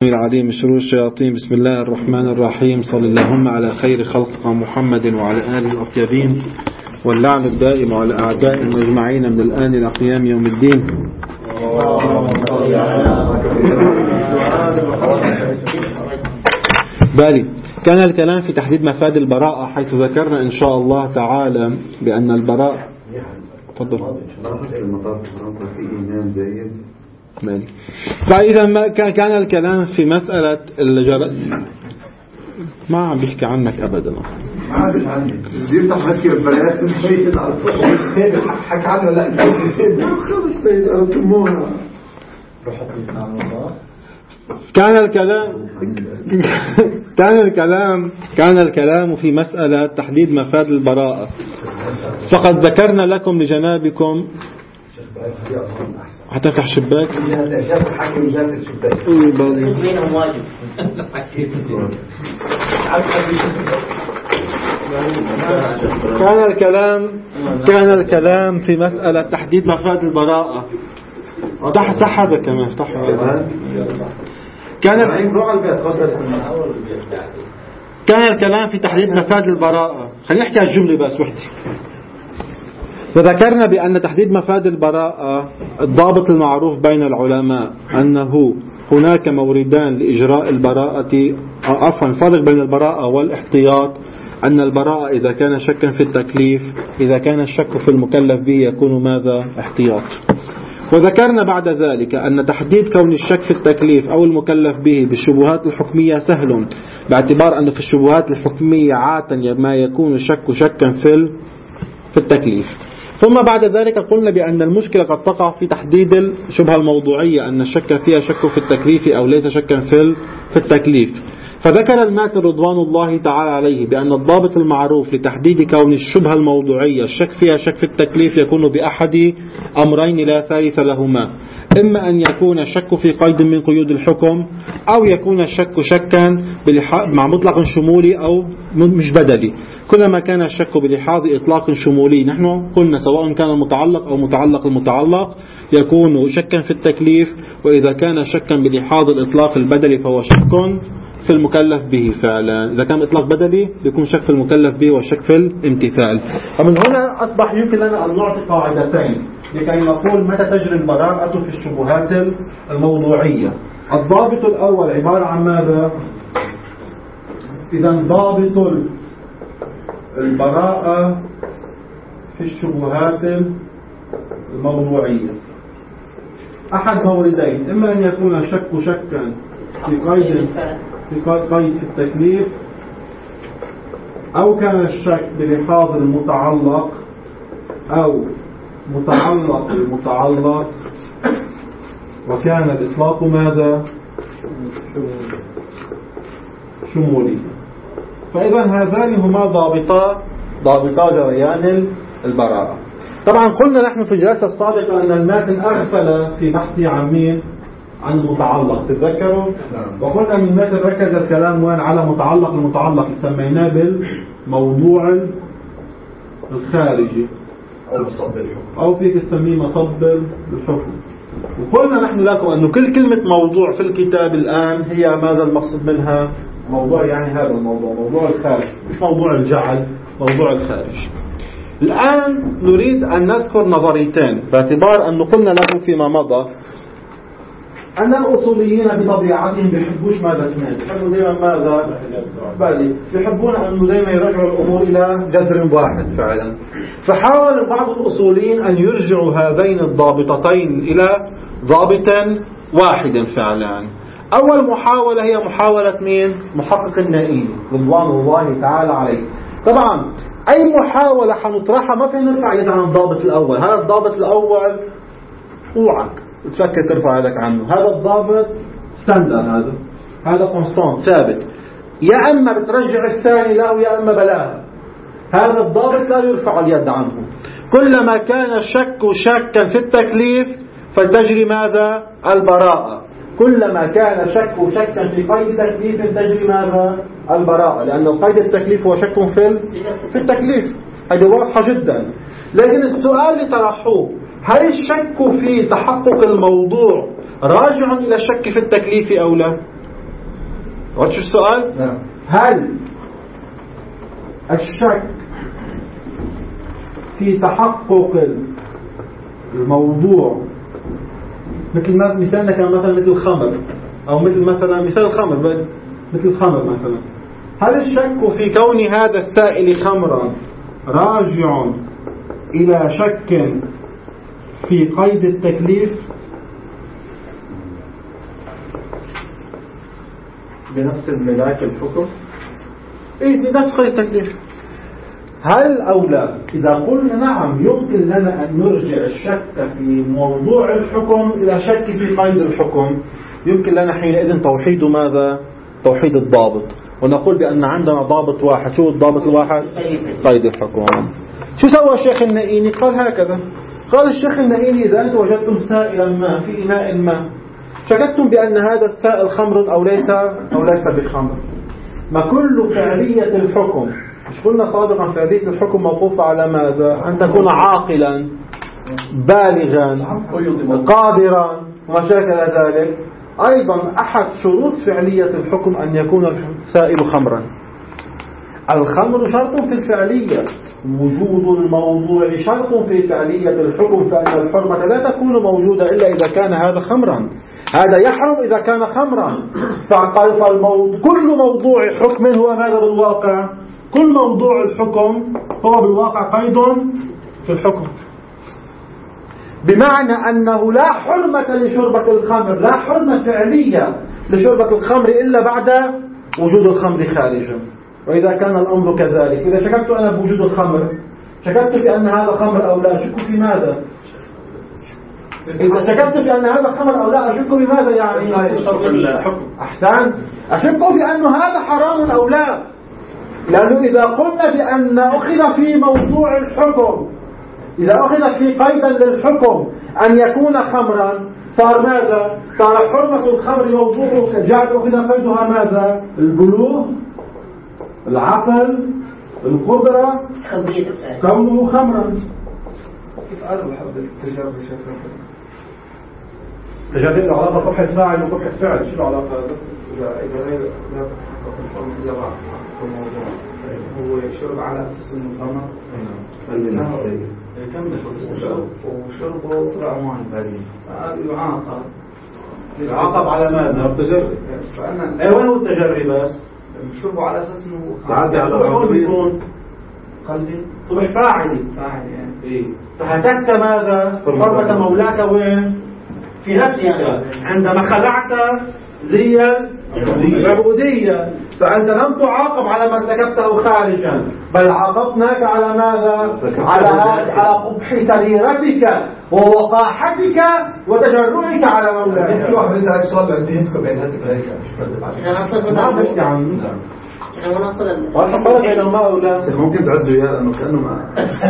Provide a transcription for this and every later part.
العليم من شرور الشياطين. بسم الله الرحمن الرحيم. صلى اللهم على خير خلق محمد وعلى آله الأطيبين، واللعن الدائم على أعدائهم أجمعين من الآن إلى قيام يوم الدين. بالي كان الكلام في تحديد مفاد البراءة، حيث ذكرنا إن شاء الله تعالى بأن البراءة تفضل فإذا ما كان الكلام في مسألة ما عم بيحكي عنك أبدا أصلا، ما عم بيحكي عنك بيفتح مسكي البلاس الشيء على الصبح حكى عنه. لا كان الكلام في مسألة تحديد مفاد البراءة. فقد ذكرنا لكم لجنابكم هتفتح شباك كان الكلام في مسألة تحديد مفاد البراءة. تحت هذا كمان كان الكلام في تحديد مفاد البراءة. خلينا نحكي على الجملة بس وحدي. وذكرنا بأن تحديد مفاد البراءة الضابط المعروف بين العلماء أنه هناك موردان لإجراء البراءة، الفرق بين البراءة والاحتياط أن البراءة إذا كان شكا في التكليف، إذا كان الشك في المكلف به يكون ماذا؟ احتياط. وذكرنا بعد ذلك أن تحديد كون الشك في التكليف أو المكلف به بالشبهات الحكمية سهل، باعتبار أن في الشبهات الحكمية عادة ما يكون الشك شكا في التكليف. ثم بعد ذلك قلنا بأن المشكلة قد تقع في تحديد الشبهة الموضوعية، أن الشك فيها شك في التكليف أو ليس شكا في التكليف. فذكر الماتن رضوان الله تعالى عليه بأن الضابط المعروف لتحديد كون الشبهة الموضوعية الشك فيها شك في التكليف يكون بأحد أمرين لا ثالث لهما: إما أن يكون الشك في قيد من قيود الحكم، أو يكون الشك شكا مع مطلق شمولي أو مش بدلي. كلما كان الشك بلحاظ إطلاق شمولي، نحن قلنا سواء كان المتعلق أو متعلق المتعلق يكون شكا في التكليف، وإذا كان شكا بلحاظ الإطلاق البدلي فهو شك في المكلف به فعلا. إذا كان إطلاق بدلي يكون شك في المكلف به وشك في الامتثال. ومن هنا أصبح يمكن لنا أن نعطي قاعدتين لكي نقول متى تجري البراءة في الشبهات الموضوعية. الضابط الأول عبارة عن ماذا؟ إذا ضابط البراءة في الشبهات الموضوعية أحد موردين: إما أن يكون الشك شكا في قيد في التكليف، أو كان الشك بلحاظ المتعلق أو متعلق المتعلق، وكان الإطلاق ماذا؟ شمولي. فإذا هذان هما ضابطا جريان البراءة. طبعا قلنا نحن في الجلسة السابقة أن الماتن أغفل في بحثه عن مين؟ عن المتعلق، تتذكروا؟ وقلنا أن الماتن ركز الكلام وين؟ على متعلق المتعلق، سميناه بالموضوع الخارجي أو فيك تسميه مصب الحكم. وقلنا نحن لكم أنه كل كلمة موضوع في الكتاب الآن هي ماذا المقصود منها؟ موضوع يعني هذا الموضوع، موضوع الخارج، مش موضوع الجعل، موضوع الخارج. الآن نريد أن نذكر نظريتين، باعتبار أن قلنا لكم فيما مضى أن الأصوليين بطبيعتهم بيحبوش ماذا اثنين، بيحبوا دائما ماذا؟ بيحبون أنه دائما يرجعوا الأمور إلى جذر واحد فعلا. فحاول بعض الأصوليين أن يرجعوا هذين الضابطتين إلى ضابط واحد فعلا. أول محاولة هي محاولة مين؟ محقق النائلي رضوان الله تعالى عليه. طبعا أي محاولة حنطرحها ما فينا نرفع يد عن الضابط الأول. هذا الضابط الأول اوعك تفكر ترفع يدك عنه، هذا الضابط ستاندر، هذا كونستانت ثابت، يا أما بترجع الثاني له يا أما بلاها. هذا الضابط لا يرفع اليد عنه. كلما كان الشك شكا في التكليف فتجري ماذا؟ البراءة. كلما كان الشك شكا في قيد تكليف تجري ماذا؟ البراءة، لأن قيد التكليف هو شك في التكليف. هذه واضحة جدا. لكن السؤال اللي طرحوه: هل الشك في تحقق الموضوع راجع إلى الشك في التكليف أو لا؟ وش السؤال؟ نعم. هل الشك في تحقق الموضوع مثل مثالنا كان مثلا مثل الخمر، أو مثلا مثال الخمر، مثل الخمر مثلا، هل الشك في كون هذا السائل خمرا راجع إلى شك في قيد التكليف بنفس الملاك الحكم؟ إيه بنفس قيد التكليف؟ هل أو لا؟ إذا قلنا نعم يمكن لنا أن نرجع الشك في موضوع الحكم إلى شك في قيد الحكم، يمكن لنا حينئذ توحيد ماذا؟ توحيد الضابط، ونقول بأن عندنا ضابط واحد. شو الضابط الواحد؟ قيد الحكم. شو سوى الشيخ النائيني؟ قال هكذا، قال الشيخ النائيني: إذا وجدتم سائلا ما في إناء ما، شككتم بأن هذا السائل خمر أو ليس بخمر، ما كل فعلية الحكم، مش قلنا سابقا فعلية الحكم موقوفة على ماذا؟ أن تكون عاقلا بالغا قادرا وما شاكل ذلك. أيضا أحد شروط فعلية الحكم أن يكون السائل خمرا. الخمر شرط في الفعلية، وجود الموضوع شرط في فعلية الحكم، فإن الحرمة لا تكون موجودة إلا إذا كان هذا خمرا، هذا يحرم إذا كان خمرا. كل موضوع حكم هو ماذا بالواقع؟ كل موضوع الحكم هو بالواقع قيد في الحكم، بمعنى أنه لا حرمة لشربة الخمر، لا حرمة فعلية لشربة الخمر إلا بعد وجود الخمر خارجا. وإذا كان الأمر كذلك، إذا شككت أنا بوجود الخمر، شككت بأن هذا خمر أو لا، أشك في ماذا؟ إذا شككت بأن هذا خمر أو لا، أشك بماذا يعني؟ أحسن، أشك بأن هذا حرام أو لا، لأنه إذا قلنا بأن أخذ في موضوع الحكم، إذا أخذ في قيدا للحكم أن يكون خمرا، صار ماذا؟ صار حرمة الخمر موضوعه جاءت أخذ قيدها ماذا؟ البلوغ، العقل، القدرة، كونه خمرا. كيف قالوا بحب التجارب شايفها؟ تجارب له علاقة بقبح الفاعل وقبح الفعل، شو العلاقة هذا؟ إذا غير لا تحقق الحكم إلا بعد الموضوع، هو شرب على أساس إنه خمر. وشربه طلع معه البريد، فقال يعاقب على ماذا؟ التجرب. وين هو التجرب بس؟ شربه على أساس إنه تعدي على قلبي طبع فاعلي يعني. إيه؟ فهتكت ماذا؟ حرمة مولاك وين؟ في نفسك عندما خلعت زي العبودية، فأنت لم تعاقب على ما ارتكبته خارجا، بل عاقبناك على ماذا؟ على قبح سريرتك ووقاحتك وتجرؤك على مولاك. في واحد بيسألك سؤال انتهيتكم بين هاتك هيك ما بحكي عنه والحقيقة بينهما أو لا ممكن تعدوا إياه لأنه كأنه ما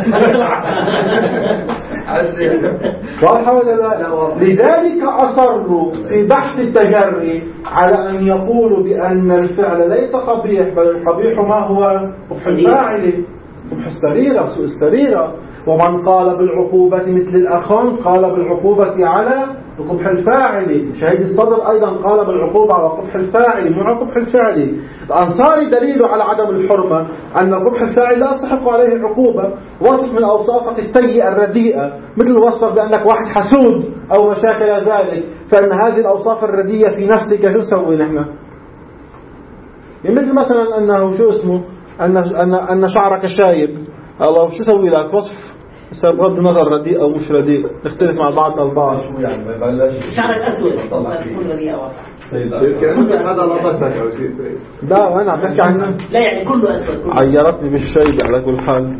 واضح ولا لا؟ لذلك أصروا في بحث التجري على أن يقولوا بأن الفعل ليس قبيح، بل القبيح ما هو؟ قبح الفاعل، قبح السريرة، سوء السريرة. ومن قال بالعقوبة مثل الأخون قال بالعقوبة على قبح الفاعل. شهيد الصدر أيضا قال بالعقوبة على قبح الفاعل مع قبح الفعل. الأنصاري دليل على عدم الحرمة أن قبح الفاعل لا تحق عليه عقوبة، وصف من أوصافك السيئة الرديئة، مثل وصفك بأنك واحد حسود أو مشاكل ذلك، فإن هذه الأوصاف الرديئة في نفسك شو نسوي نحن؟ يعني مثل مثلا أنه شو اسمه أن شعرك شايب، الله شو سوي لك؟ وصف بغض النظر رديء أو مش رديء، نختلف مع بعضنا البعض. شعر الأسود تكون رديء أو هذا لا بسك أو شيء. لا أنا عم بحكي عنه. لا يعني كله أسود. عيرتني بالشيب على كل حال.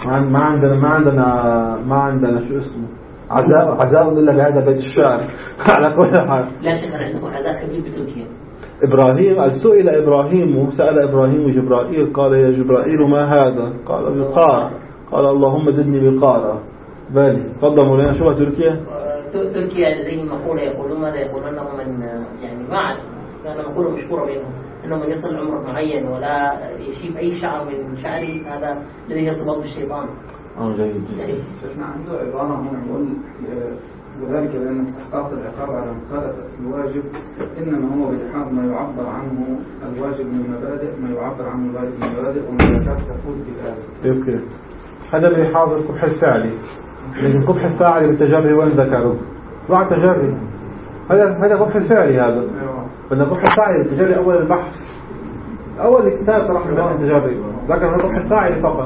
ما عندنا شو اسمه عذاب إلا بهذا بيت الشعر على كل حال. لا شك عندكم عذاب كبير بتركيا. إبراهيم سئل إبراهيم، سأل إبراهيم جبرائيل قال: يا جبرائيل ما هذا؟ قال: بقار. قال: اللهم زدني بقارا. بالي تفضل مولانا. شو تركيا؟ تركيا زي مقولة يقولون ماذا يقولون أنهم من يعني ما أعرف، هذا مقولة مشهورة بينهم أنه من يصل عمر معين ولا يشيب أي شعر من شعره هذا الذي يرتبط بالشيطان. جيد. شفنا عنده عبارة هون يقول وذلك لأن استحقاق العقاب على مخالفة الواجب إنما هو بلحاظ ما يعبر عنه الواجب من المبادئ، ما يعبر عنه الواجب من المبادئ والملكات تفوت بذلك. اوكي، هذا بلحاظ القبح الفعلي، لكن القبح الفاعلي بالتجري وين ذكره؟ بعد تجري، هذا قبح الفعلي هذا. بدنا قبح الفاعلي بالتجري أول البحث، أول الكتاب صراحة عن التجري، ذكر هذا قبح الفاعلي فقط.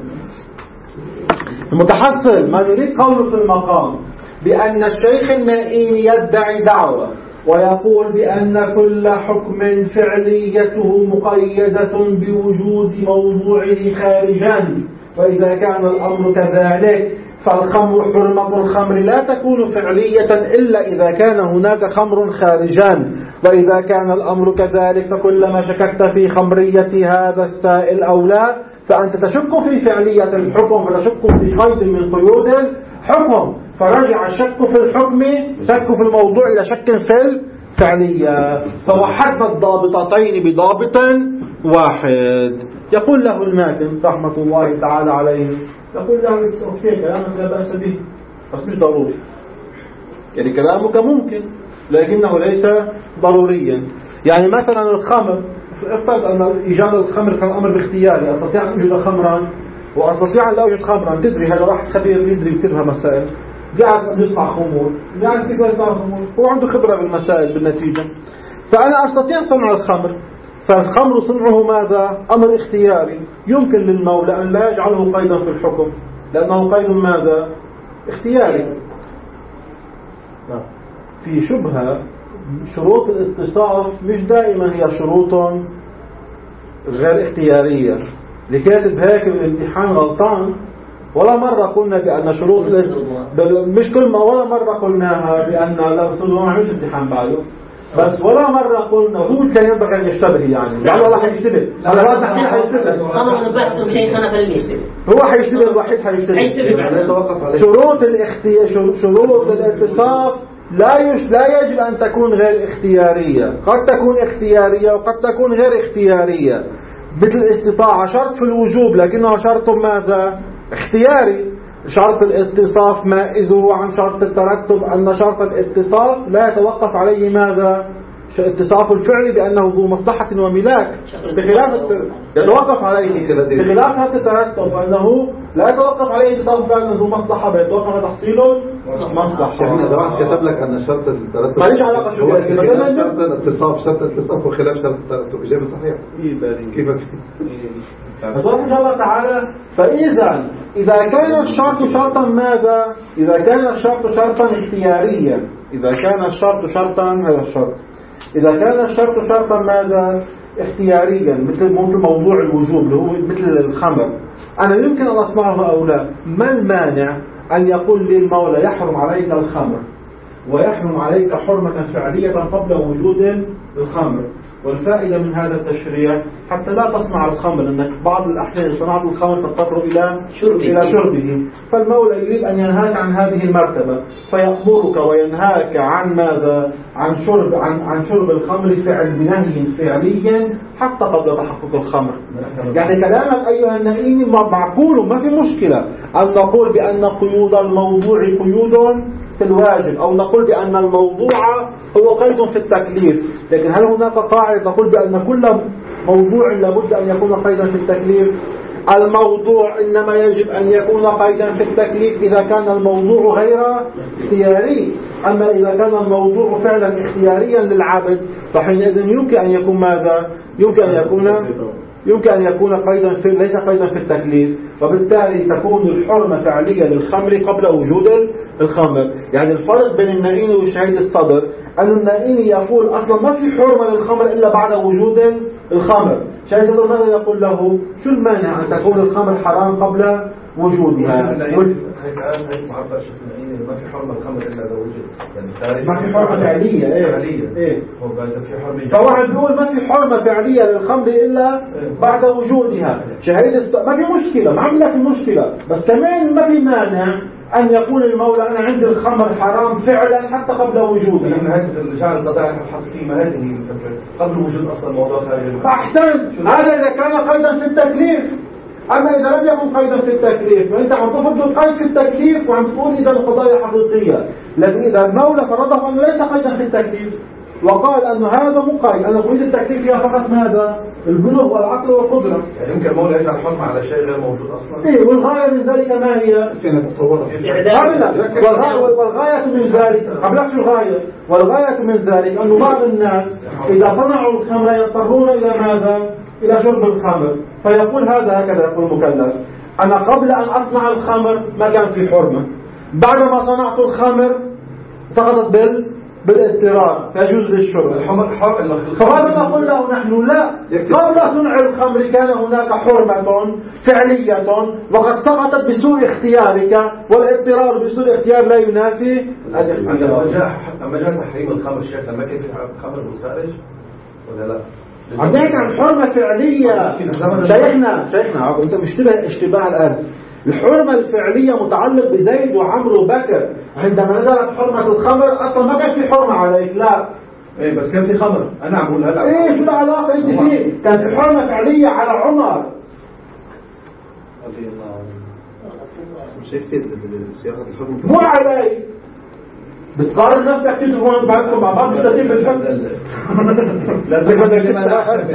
المتحصل ما نريد قوله في المقام بأن الشيخ النائين يدعي دعوة ويقول بأن كل حكم فعليته مقيدة بوجود موضوعه خارجا، وإذا كان الأمر كذلك فالخمر حرمة الخمر لا تكون فعلية إلا إذا كان هناك خمر خارجان، وإذا كان الأمر كذلك فكلما شككت في خمرية هذا السائل أو لا فأنت تشك في فعلية الحكم فتشك في قيد من قيود الحكم، فرجع الشك في الحكم شك في الموضوع إلى شك في الفعلية، فوحدنا الضابطتين بضابط واحد. يقول له الماتن رحمة الله تعالى عليه، يقول له اوكي كلامك لا بأس به بس مش ضروري، يعني كلامك ممكن لكنه ليس ضروريا. يعني مثلا الخمر، افترض أن إيجاد الخمر كان أمر باختياري، أستطيع أن أوجد خمرا وأستطيع أن لا أوجد خمرا. تدري هذا واحد خبير يدري كثير مسائل، قاعد يصنع خمور، قاعد يصنع خمور، هو عنده خبرة بالمسائل بالنتيجة، فأنا أستطيع صنع الخمر. فالخمر صنعه ماذا؟ أمر اختياري، يمكن للمولى أن لا يجعله قيدا في الحكم لأنه قيد ماذا؟ اختياري. في شبهة شروط الاتصاف مش دائما هي شروط غير اختيارية. لكاتب هيك بالامتحان غلطان، ولا مرة قلنا بأن شروط مش كل ما ولا مرة قلناها بأن لا ما عملش امتحان بعده، بس ولا مرة قلنا هو كان ينبغي أن يشتبه، يعني لا لا حيشتبه، هذا لا تحقيق حيشتبه، هو حيشتبه الوحيد حيشتبه. شروط الاتصاف لا يجب أن تكون غير اختيارية، قد تكون اختيارية وقد تكون غير اختيارية. مثل الاستطاعة شرط في الوجوب لكنه شرط ماذا؟ اختياري. شرط الاتصاف مائزه عن شرط الترتب أن شرط الاتصاف لا يتوقف عليه ماذا؟ اتصاف الفعل بأنه ذو مصلحة وملاك، بخلاف يتوقف عليه بخلاف شرط الترتب أنه لا يتوقف عليه اتصاف بأنه ذو مصلحة بل يتوقف على تحصيل مصلحة. شيخنا ده كتب لك أن شرط الترتب ماليش علاقة شو شرط الاتصاف وخلاف شرط الترتب إجابة صحيح. كيف فصار إن شاء الله تعالى. فإذا كان الشرط شرطا ماذا؟ إذا كان الشرط شرطا اختياريا، إذا كان الشرط شرطا هذا الشرط، إذا كان الشرط شرطا ماذا؟ اختياريا مثل موضوع الوجوب اللي هو مثل الخمر، أنا يمكن أن أصنعه أو لا. ما المانع أن يقول للمولى يحرم عليك الخمر ويحرم عليك حرمة فعلية قبل وجود الخمر؟ والفائدة من هذا التشريع حتى لا تصنع الخمر، لأنك بعض الأحيان صناعة الخمر تضطر إلى شربه، فالمولى يريد أن ينهاك عن هذه المرتبة فيأمرك وينهاك عن ماذا؟ عن شرب الخمر بنهي فعلي حتى قبل تحقق الخمر. يعني كلامك أيها النائين معقول، ما في مشكلة أن نقول بأن قيود الموضوع قيود في الواجب، أو نقول بأن الموضوع هو قيد في التكليف، لكن هل هناك قاعدة تقول بأن كل موضوع لابد أن يكون قيدا في التكليف؟ الموضوع إنما يجب أن يكون قيدا في التكليف إذا كان الموضوع غير اختياري، أما إذا كان الموضوع فعلا اختياريا للعبد فحينئذ يمكن أن يكون ماذا؟ يمكن أن يكون قيدا ليس قيدا في التكليف، وبالتالي تكون الحرمة فعلية للخمر قبل وجود الخمر. يعني الفرق بين النائين وشهيد الصدر أن النائين يقول أصلا ما في حرمة للخمر إلا بعد وجود الخمر، شهيد الصدر ماذا يقول له؟ شو المانع أن تكون الخمر حرام قبل وجودها؟ ما في حرمة الخمر إلا إذا وجد، يعني ما في حرمة فعلية. إيه. فواحد بيقول ما في حرمة فعلية للخمر إلا بعد وجودها. ما في مشكلة، ما عندنا في مشكلة، بس كمان ما في مانع أن يقول المولى أنا عندي الخمر حرام فعلا حتى قبل وجودها. لأن هذا جعل القضاء حط فيه ما هذه قبل وجود أصلا الموضوع خارج. فأحسن، هذا إذا كان قيدا في التكليف. أما إذا لم يكن قيدا في التكليف فأنت عم تفرض القيد في التكليف وعم تقول إذا القضايا حقيقية. لكن إذا المولى فرضه أنه ليس قيدا في التكليف وقال أنه هذا مقيد، أنا أريد التكليف هي فقط ماذا؟ البلوغ والعقل والقدرة. يعني يمكن المولى يجعل حكم على شيء غير موجود أصلا. إيه، والغاية من ذلك ما هي؟ فينا نتصورها. والغاية من ذلك قبل الغاية، والغاية من ذلك أن بعض الناس إذا صنعوا الخمر يضطرون إلى ماذا؟ إلى شرب الخمر، فيقول هكذا يقول المكلف: أنا قبل أن أصنع الخمر ما كان في حرمة، بعدما صنعت الخمر سقطت بالاضطرار فيجوز للشرب. فماذا نقول له نحن؟ لا، قبل صنع الخمر كان هناك حرمة فعلية وقد سقطت بسوء اختيارك، والاضطرار بسوء اختيار لا ينافي الاختيار. أما جاء تحريم الخمر شيخ لما كان في خمر بالخارج ولا لا؟ عم نحكي عن حرمة فعلية. شيخنا أنت مشتبه اشتباه الآن. الحرمة الفعلية متعلق بزيد وعمرو وبكر. عندما نزلت حرمة الخمر أصلا ما كان في حرمة عليك، لا. إيه بس كان في خمر. أنا عم أقول هلا. إيه شو العلاقة أنت فيه؟ كان في حرمة فعلية على عمر. رضي الله عنه. مش هيك السياقة الحكم. مو علي. بتقارن نفسك كده هون بعدكم مع بعض مستقيم بالحكم. لا تقول لنا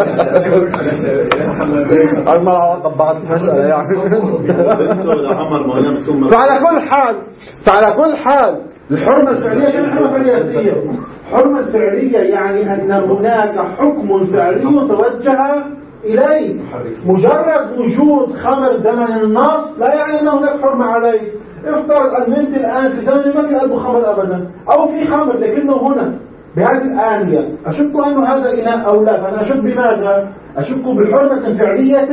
المرأة طبعت مسألة يعني. فعلى كل حال الحرمة الفعلية شنو الحرمة الفعلية؟ الحرمة الفعلية يعني أن هناك حكم فعلي توجه إليه. مجرد وجود خمر زمن النص لا يعني أن هناك حرمة عليه. افترض أن أنت الآن في زمن ما في قلبه خمر أبدا، أو في خمر لكنه هنا بهذه الآنية، أشك أنه هذا إناء أو لا، فأنا أشك بماذا؟ أشك بحرمة فعلية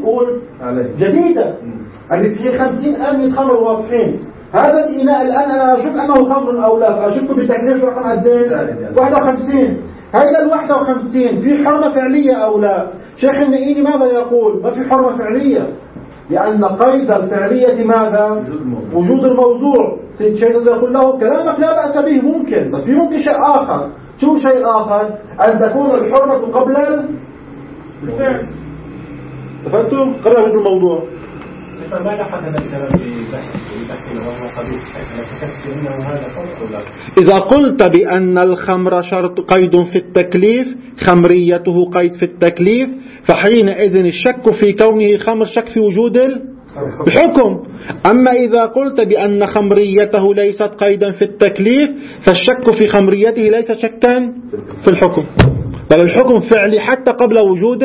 جديدة. أن في 50 آنية خمر واضحين، هذا الإناء الآن أنا أشك أنه خمر أو لا، فأشك بتكليف رقم قدين 51. هذا 51 في حرمة فعلية أو لا؟ شيخ النقيني ماذا يقول؟ ما في حرمة فعلية، لأن قيد الفعلية ماذا؟ وجود الموضوع. سيد شيخ يقول له كلامك لا بأس به، ممكن، بس في ممكن شيء آخر. شو شيء آخر؟ أن تكون الحرمة قبل الفعل. فهمتم؟ قبل وجود الموضوع. ماذا حدث الكلام في بحث وهو قبيح؟ أنه هذا فرق ولا؟ إذا قلت بأن الخمر شرط قيد في التكليف، خمريته قيد في التكليف، فحينئذ الشك في كونه خمر شك في وجود الحكم. أما إذا قلت بأن خمريته ليست قيدا في التكليف، فالشك في خمريته ليس شكا في الحكم، بل الحكم فعلي حتى قبل وجود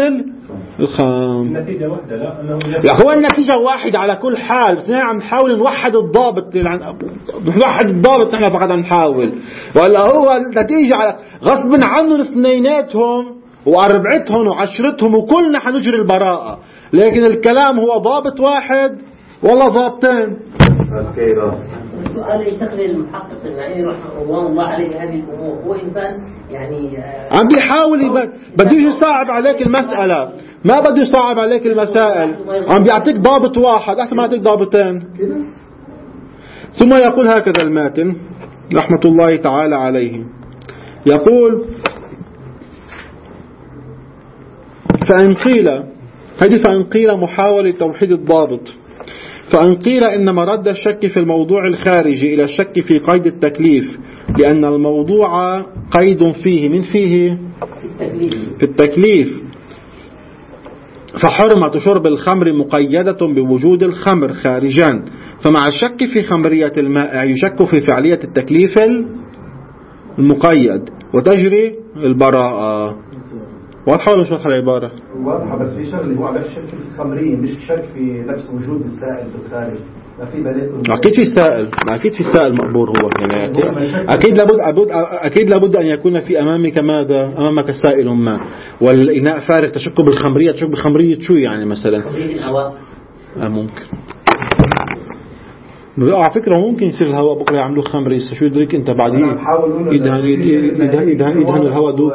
النتيجة واحدة. لا هو النتيجة واحدة على كل حال، بس نحن عم نحاول نوحد الضابط. نحن فقط عم نحاول، ولا هو النتيجة على غصب عنهم اثنيناتهم وأربعتهم وعشرتهم وكلنا حنجري البراءة، لكن الكلام هو ضابط واحد والله ضابطين. السؤال يشتغل المحقق النعيم رحمه الله عليه هذه الأمور، هو إنسان يعني عم بيحاول بده يصعب عليك المسألة، ما بده يصعب عليك المسائل، عم بيعطيك ضابط واحد أحسن ما يعطيك ضابطين. ثم يقول هكذا الماتن رحمة الله تعالى عليه، يقول: فإن قيل محاولة توحيد الضابط، فإن قيل إن مرد الشك في الموضوع الخارجي إلى الشك في قيد التكليف، لأن الموضوع قيد فيه من فيه في التكليف، فحرمة شرب الخمر مقيدة بوجود الخمر خارجا، فمع الشك في خمرية المائع يشك في فعلية التكليف المقيد وتجري البراءة. واضحة ولا مش واضحة العبارة؟ واضحة، بس في شغله هو على الشك في الخمرية، مش شك في نفس وجود السائل في الخارج. ما في بنات أكيد في السائل، أكيد في السائل مقبور هو يعني أكيد لابد أن يكون في أمامك ماذا؟ أمامك سائل ما، والإناء فارغ، تشك بالخمرية. تشك بخمرية شو يعني مثلا؟ ممكن على فكرة ممكن يصير الهواء بكرة يعملوا خمر، شو يدرك أنت بعدين يدهن الهواء دوب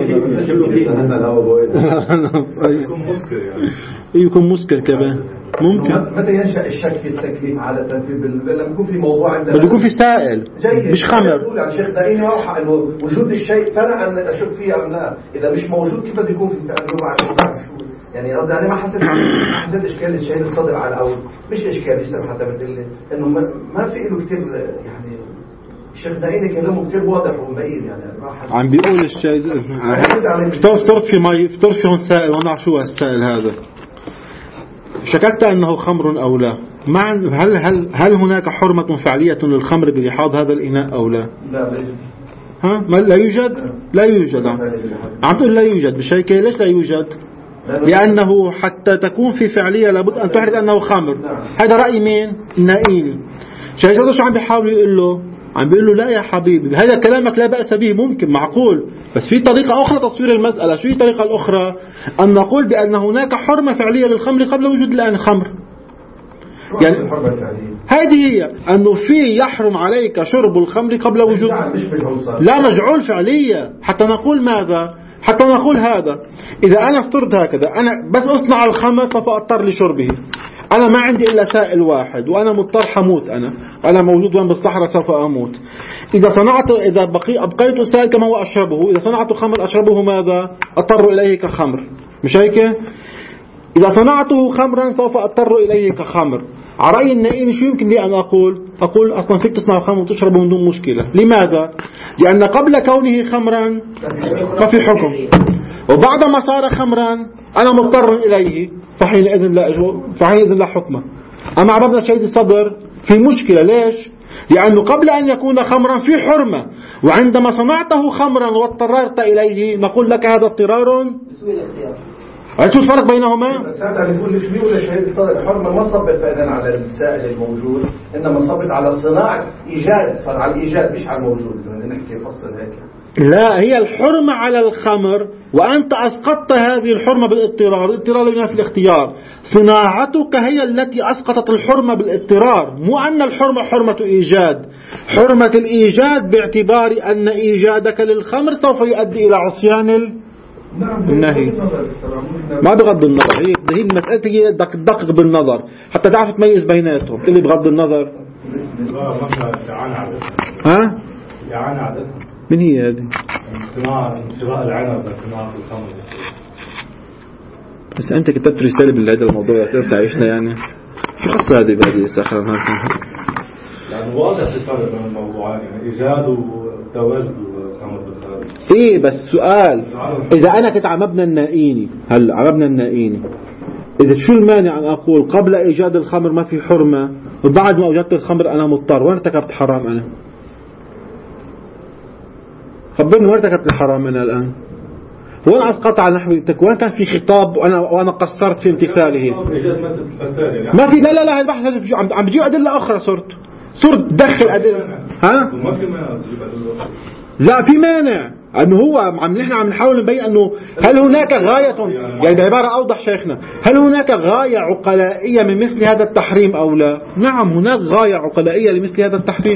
يكون مسكر كمان ممكن. متى ينشأ الشك في التكليف عادة؟ لما يكون في موضوع عندنا بده يكون في سائل مش خمر. يقول عن شيخ دقيني واضح انه وجود الشيء فلا ان اشك فيه ام لا، اذا مش موجود كيف بده يكون في تأمل يعني قصدي أنا ما حسيت إشكال الشهيد الصدر على الأول، مش إشكال يشتغل حتى بدل إنه ما في له كتير يعني الشيخ نايني كلامه كتير واضح ومبين يعني عم بيقول الشيء افترض في مي افترض فيهم سائل وانا شو السائل هذا شككت أنه خمر أو لا هل هناك حرمة فعلية للخمر بلحاظ هذا الإناء أو لا؟ لا يوجد. لا يوجد عم تقول لا يوجد بشيء ليش لا يوجد؟ لأنه حتى تكون في فعلية لابد أن تحدث أنه خمر. هذا رأي مين؟ النائيني. شيخ شو عم بيحاول يقول له؟ عم بيقول له لا يا حبيبي هذا كلامك لا بأس به ممكن معقول، بس في طريقة أخرى تصوير المسألة. شو هي الطريقة الأخرى؟ أن نقول بأن هناك حرمة فعلية للخمر قبل وجود الآن خمر. يعني هذه هي أنه في يحرم عليك شرب الخمر قبل وجود لا مجعول فعلية. حتى نقول ماذا؟ حتى نقول هذا إذا أنا افترض هكذا أنا بس أصنع الخمر سوف أضطر لشربه، أنا ما عندي إلا سائل واحد وأنا مضطر حموت، أنا موجود وأنا بالصحراء سوف أموت. إذا أبقيت سائل كما هو أشربه، إذا صنعت خمر أشربه ماذا؟ أضطر إليه كخمر، مش هيك؟ إذا صنعته خمرا سوف أضطر إليه كخمر. على رأي النائين شو يمكن لي أن أقول أصلا فيك تصنع خمر وتشربه من دون مشكلة. لماذا؟ لأن قبل كونه خمرا ما في حكم، وبعدما صار خمرا أنا مضطر إليه فحينئذ لا حكمه. أما عرفنا شهيد الصدر في مشكلة. ليش؟ لأنه قبل أن يكون خمرا في حرمة، وعندما صنعته خمرا واضطررت إليه نقول لك هذا اضطرار. شو الفرق بينهما؟ بس هذا بتقول ليش بيقول الشهيد الصدر الحرمة ما صبت أيضا على السائل الموجود، إنما صبت على صناعة إيجاد، صار على الإيجاد مش على الموجود. إذا نحكي فصل هيك لا، هي الحرمة على الخمر وأنت أسقطت هذه الحرمة بالاضطرار. الاضطرار ينافي الاختيار. صناعتك هي التي أسقطت الحرمة بالاضطرار، مو أن الحرمة حرمة إيجاد. حرمة الإيجاد باعتبار أن إيجادك للخمر سوف يؤدي إلى عصيان النهي. ما بغض النظر، هي المسألة دقق بالنظر حتى تعرف تميز بيناتهم. اللي بغض النظر من هي هذه؟ صناعة العنب صناعة الخمر. بس أنت كتبت رسالة بهذا الموضوع تعيشنا يعني شو خص هذه بهذه الساخرة هذه؟ يعني واضح الفرق بين الموضوعين، يعني إيجاد وتواجد الخمر بالخارج. إيه بس سؤال، إذا أنا كنت عمبنا النائيني هلا عمبنا النائيني، إذا شو المانع أن أقول قبل إيجاد الخمر ما في حرمة وبعد ما أوجدت الخمر أنا مضطر؟ وين ارتكبت حرام أنا؟ خبرني وين ارتكبت الحرام أنا الآن؟ وين أسقط على نحو وين كان في خطاب وأنا قصرت في امتثاله؟ ما في لا هذا البحث عم بجيب أدلة أخرى. صرت دخل أدلة. ها؟ لا في مانع أنه هو نحن عم نحاول نبين أنه هل هناك غاية، يعني بعبارة أوضح شيخنا، هل هناك غاية عقلائية من مثل هذا التحريم أو لا؟ نعم هناك غاية عقلائية لمثل هذا التحريم.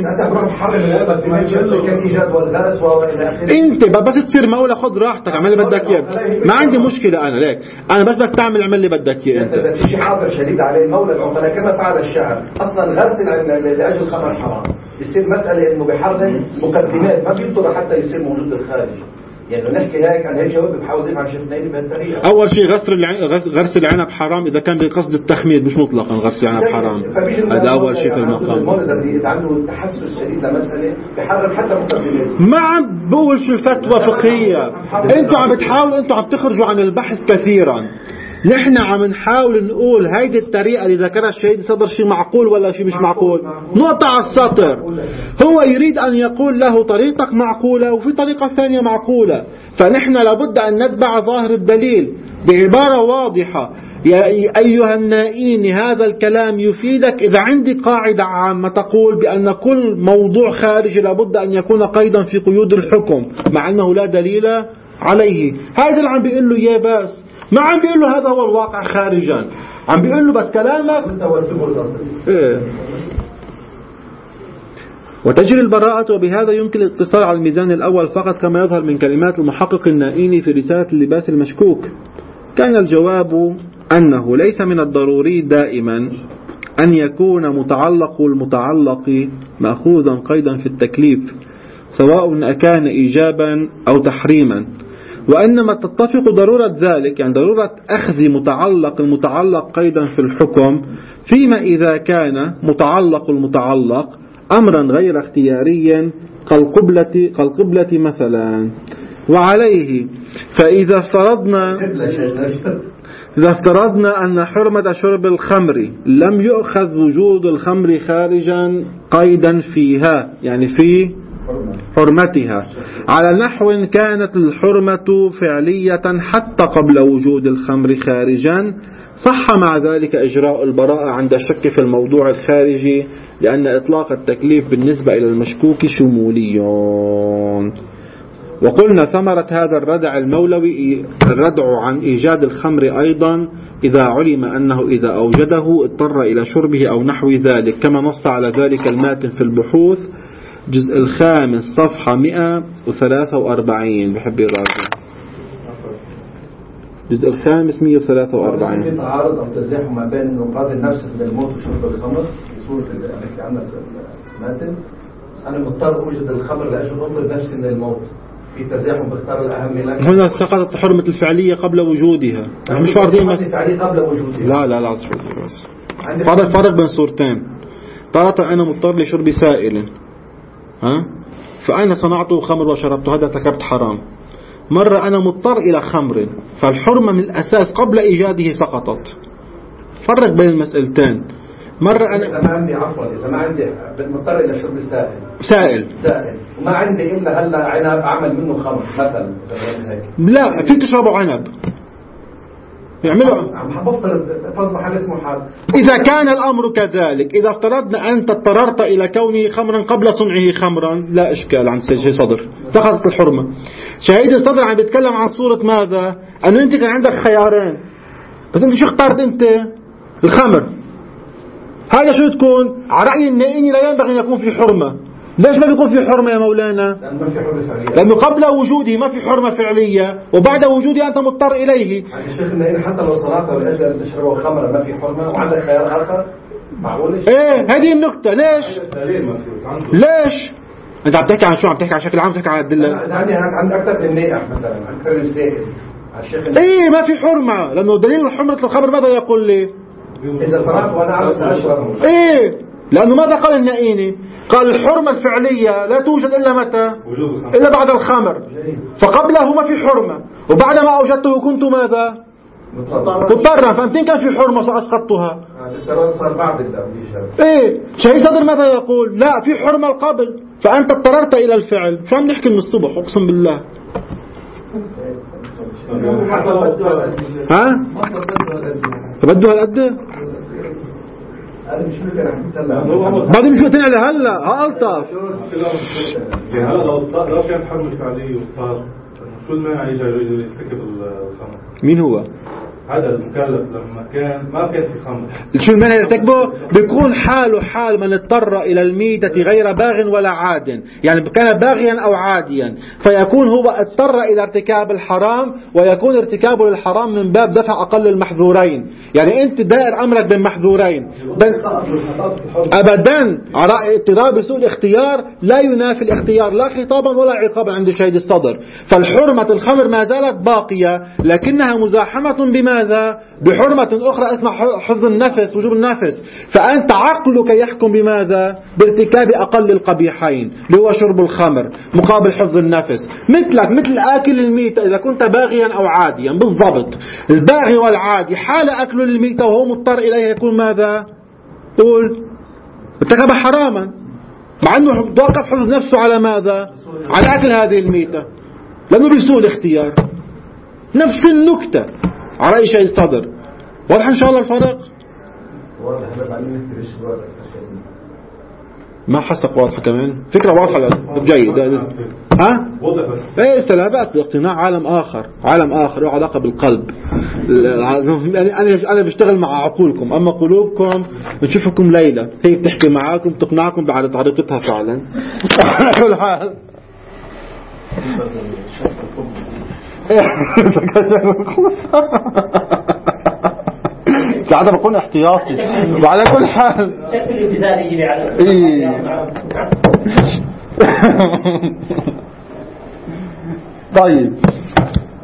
أنت بس تصير مولى خذ راحتك اعمل اللي بدك إياه، ما عندي مشكلة أنا ليك، أنا بس بدك تعمل اعمل اللي بدك إياه. أنت تيجي حاضر شديد عليه المولى العقلاء كما فعل الشعب. أصلا غسل لأجل خمر حرام يصير مسألة إنه بحرم مقدمات ما بينطر حتى يصير موجود الخارج. يعني نحكي هيك عن هيك جواب بحاول يفهم شيخ نايل بهالطريقة. أول شيء غرس العنب حرام إذا كان بقصد التخمير، مش مطلقا غرس العنب حرام. هذا أول شيء في المقام. إذا عنده تحسس شديد لمسألة بحرم حتى مقدمات. ما عم بقول شو الفتوى فقهية. أنتوا عم بتحاولوا، أنتوا عم تخرجوا عن البحث كثيرا. نحن عم نحاول نقول هيدي الطريقة اللي ذكرها الشهيد صدر شيء معقول ولا شيء مش معقول. نقطة على السطر. هو يريد أن يقول له طريقك معقولة وفي طريقة ثانية معقولة، فنحن لابد أن نتبع ظاهر الدليل بعبارة واضحة. يا أيها النائين هذا الكلام يفيدك إذا عندي قاعدة عامة تقول بأن كل موضوع خارجي لابد أن يكون قيدا في قيود الحكم مع أنه لا دليل عليه. هذا اللي عم بيقول له يا باس، ما عم بيقول له هذا هو الواقع خارجا، عم بيقول له بس كلامك إيه. وتجري البراءة، وبهذا يمكن الاقتصار على الميزان الأول فقط كما يظهر من كلمات المحقق النائيني في رسالة اللباس المشكوك. كان الجواب أنه ليس من الضروري دائما أن يكون متعلق المتعلق مأخوذا قيدا في التكليف سواء أكان إيجابا أو تحريما، وإنما تتفق ضرورة ذلك، يعني ضرورة أخذ المتعلق قيدا في الحكم فيما إذا كان متعلق المتعلق أمرا غير اختياريا كالقبلة مثلا. وعليه فإذا افترضنا أن حرمة شرب الخمر لم يؤخذ وجود الخمر خارجا قيدا فيها، يعني في حرمتها، على نحو كانت الحرمة فعلية حتى قبل وجود الخمر خارجا، صح مع ذلك إجراء البراءة عند الشك في الموضوع الخارجي، لأن إطلاق التكليف بالنسبة إلى المشكوك شمولي. وقلنا ثمرة هذا الردع المولوي الردع عن إيجاد الخمر أيضا إذا علم أنه إذا أوجده اضطر إلى شربه أو نحو ذلك، كما نص على ذلك الماتن في البحوث جزء الخامس صفحة 143. بحب يراجع جزء الخامس 143. في تعارض أو تزاحم ما بين نقاط النفس من الموت وشرب الخمر في صورة اللي أحكي عنها في الماتن. أنا مضطر أوجد الخمر لأجل أنقذ نفسي من الموت، في تزاحم باختار الأهم لك. هنا سقطت حرمة الفعلية قبل وجودها، مش فارضين الفعلية قبل وجودها. لا بس فرق بين صورتين. تارة أنا مضطر لشرب سائل، فأنا صنعته خمر وشربته، هذا ارتكبت حرام. مرة أنا مضطر إلى خمر، فالحرمة من الأساس قبل إيجاده سقطت. فرق بين المسألتين. مرة أنا إذا ما عندي مضطر إلى شرب سائل وما عندي إلا هلا عنب أعمل منه خمر مثلا، لا فيك تشربوا عنب يعملوا عم بفترض محل اسمه حال. إذا كان الأمر كذلك، إذا افترضنا أنت اضطررت إلى كونه خمرا قبل صنعه خمرا، لا إشكال عن شهيد صدر، سقطت الحرمة. شهيد الصدر عم بيتكلم عن صورة ماذا؟ أنه أنت كان عندك خيارين، بس أنت شو اخترت؟ أنت الخمر. هذا شو تكون؟ على رأي النائين لا ينبغي أن يكون في حرمة. ليش ما بيكون في حرمة يا مولانا؟ لأنه قبل وجوده ما في حرمة فعلية، وبعد وجوده أنت مضطر إليه. الشيخ النائين حتى لو صلاته لأجل أن تشربه خمرة ما في حرمة وعندك خيار آخر، معقول؟ إيه هذه النقطة. ليش؟ أنت عم تحكي عن شو؟ عم تحكي عن شكل عام، تحكي عن الدلة. إذا عندي أكثر من نائح مثلا، أكثر من سائل. إيه ما في حرمة، لأنه دليل حرمة الخمر ماذا يقول لي؟ إذا صلاته وأنا أعرف أشرب. إيه لأنه ماذا قال النائيني؟ قال الحرمة الفعلية لا توجد إلا متى؟ إلا بعد الخمر. فقبله ما في حرمة، وبعد ما أوجدته كنت ماذا؟ مضطرا. فأمتين كان في حرمة سأسقطتها. صار بعد إيه شهيد صدر ماذا يقول؟ لا في حرمة القبل، فأنت اضطررت إلى الفعل. شو عم نحكي من الصبح أقسم بالله. ها؟ بدو هالقد؟ بعدين شو تنعلي هلا ألطف. يعني هلا لو كان حرمة فعلية واختار، شو المانع يجي يرتكب الخمر؟ مين هو؟ هذا المكلف لما كان ما كان في خمر، شو المانع يرتكبه؟ بيكون حاله حال من اضطر إلى الميتة غير باغ ولا عاد، يعني كان باغيا أو عاديا، فيكون هو اضطر إلى ارتكاب الحرام، ويكون ارتكابه للحرام من باب دفع أقل المحذورين. يعني أنت دائر أمرك بين محذورين أبدا. على اضطرار بسوء الاختيار لا ينافي الاختيار لا خطابا ولا عقابا عند شهيد الصدر. فالحرمة الخمر ما زالت باقية، لكنها مزاحمة بماذا؟ بحرمة أخرى اسمها حفظ النفس، وجوب النفس. فأنت عقلك يحكم بماذا؟ بارتكاب أقل القبيحين اللي هو شرب الخمر مقابل حفظ النفس. مثل آكل الميتة إذا كنت باغيا أو عاديا بالضبط. الباغي والعادي حال أكل الميتة وهو مضطر إليه يكون ماذا؟ قول ارتكب حراما، مع أنه توقف حفظ نفسه على ماذا؟ على أكل هذه الميتة، لأنه بسوء الاختيار. نفس النكتة على رأي شهيد الصدر. واضح إن شاء الله الفرق؟ ما حسك واضحة كمان؟ فكرة واضحة جيد. ها؟ ايه لا بأس، باقتناع عالم آخر له علاقة بالقلب. أنا بشتغل مع عقولكم، أما قلوبكم بنشوفكم ليلة هي بتحكي معاكم تقنعكم بعد طريقتها فعلا. كل حال ساعتها بكون احتياطي. وعلى كل حال شكل الابتداء يجري على طيب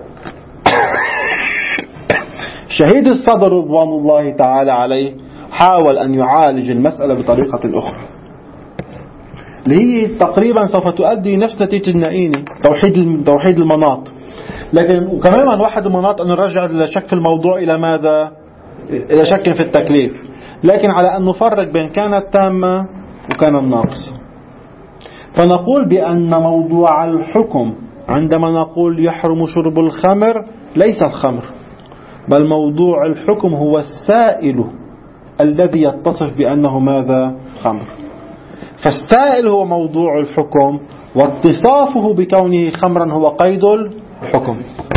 الشهيد الصدر رضوان الله تعالى عليه حاول أن يعالج المسألة بطريقة أخرى، اللي هي تقريبا سوف تؤدي نفس نتيجة النائيني، توحيد المناط. لكن وكمان واحد المناط أن نرجع لشك في الموضوع إلى ماذا؟ إلى شك في التكليف، لكن على أن نفرق بين كانت تامة وكان ناقص. فنقول بأن موضوع الحكم عندما نقول يحرم شرب الخمر ليس الخمر، بل موضوع الحكم هو السائل الذي يتصف بأنه ماذا؟ خمر. فالسائل هو موضوع الحكم، واتصافه بكونه خمرا هو قيد الحكم.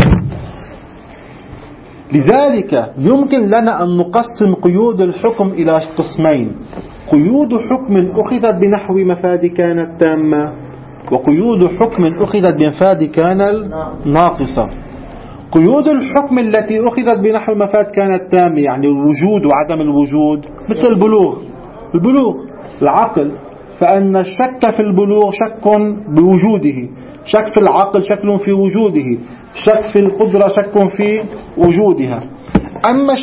لذلك يمكن لنا أن نقسم قيود الحكم إلى قسمين: قيود حكم أخذت بنحو مفاد كانت تامة، وقيود حكم أخذت بمفاد كان ناقصة. قيود الحكم التي أخذت بنحو مفاد كانت تامة يعني الوجود وعدم الوجود، مثل البلوغ العقل، فأن الشك في البلوغ شك بوجوده، شك في العقل شك في وجوده، شك في القدرة شك في وجودها. أما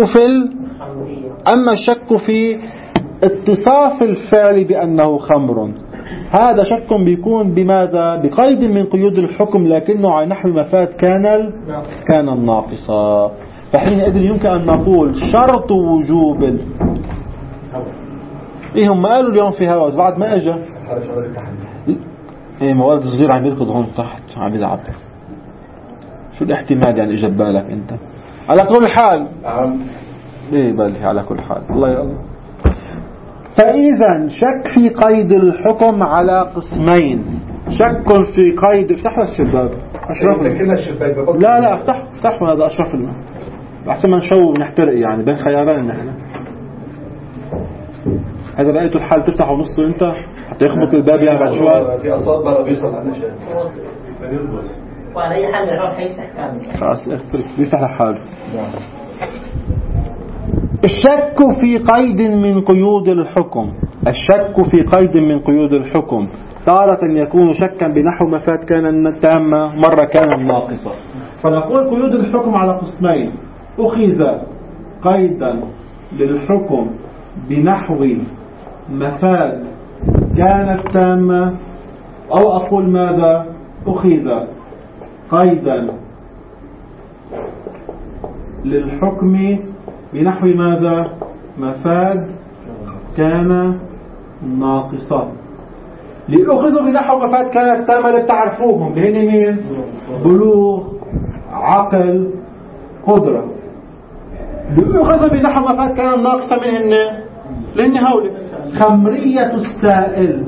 الشك في اتصاف الفعل بأنه خمر، هذا شك بيكون بماذا؟ بقيد من قيود الحكم، لكنه على نحو مفاد كان الناقصة. فحينئذ يمكن أن نقول شرط وجوب هم قالوا اليوم في هوس بعد ما اجى موارد صغير عم يركض هون تحت عم يلعب. شو الاحتمال يعني اجى ببالك انت؟ على كل حال بالي على كل حال الله يقول. فإذا شك في قيد الحكم على قسمين: شك في قيد افتح الشباك لا افتح هذا اشرف لنا احسن ما نشوف نحترق يعني بين خيارين نحن. هذا رأيته الحال تفتحه نصه انت حتى يخبط الباب يعني بعد شوي في أصوات برا بيصل عنا شيء وعلى أي حال العرض حيفتح كامل خلاص بيفتح لحاله. الشك في قيد من قيود الحكم، الشك في قيد من قيود الحكم تارة يكون شكا بنحو مفاد كان تامة، مرة كان ناقصة. فنقول قيود الحكم على قسمين: أخذ قيدا للحكم بنحو مفاد كانت تامة، أو أقول ماذا؟ أخذ قيدا للحكم بنحو ماذا؟ مفاد كان ناقصة. لأخذوا بنحو مفاد كانت تامة لتعرفوهم لهن مين؟ بلوغ، عقل، قدرة. لأخذوا بنحو مفاد كانت ناقصة منهن لهن هولي خمرية السائل،